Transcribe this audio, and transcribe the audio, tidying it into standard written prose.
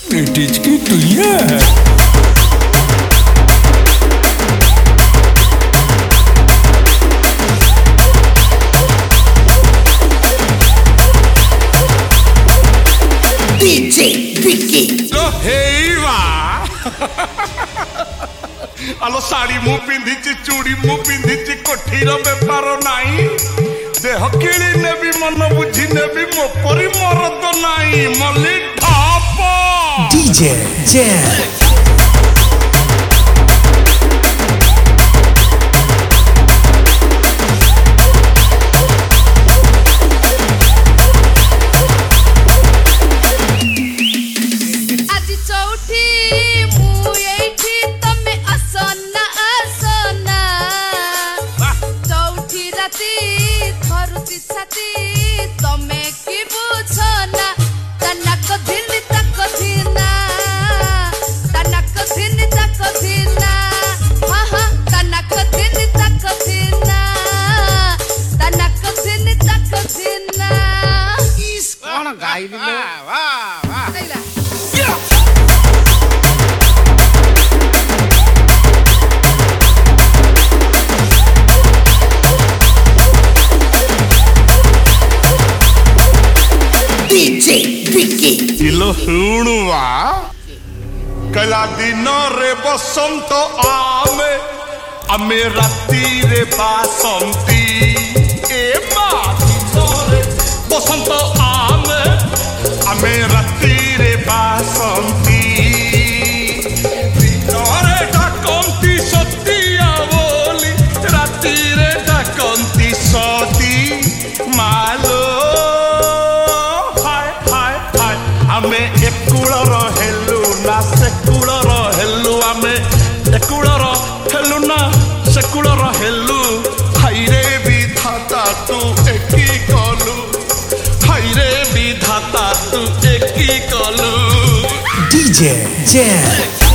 It is Kituya. DJ Vicky. Hey va. Alo sari मु पिंधिची चूड़ी मु पिंधिची कोठीर बेपार नाही देह किली नेबी मन बुझी नेबी मो परी मरद नाही मल्ली ढाप DJ Jam. DJ Vicky. Ilo hunuwa kala dino re basanto ame rati re basanti e ma dino re basanto ame rati re basanti dino re dakonti sottiya boli rati re dakonti soti malo ame ekular hellu na sekular hellu ame ekular hellu na sekular hellu haire vidhata tu eki kalu haire vidhata tu eki kalu DJ Jam.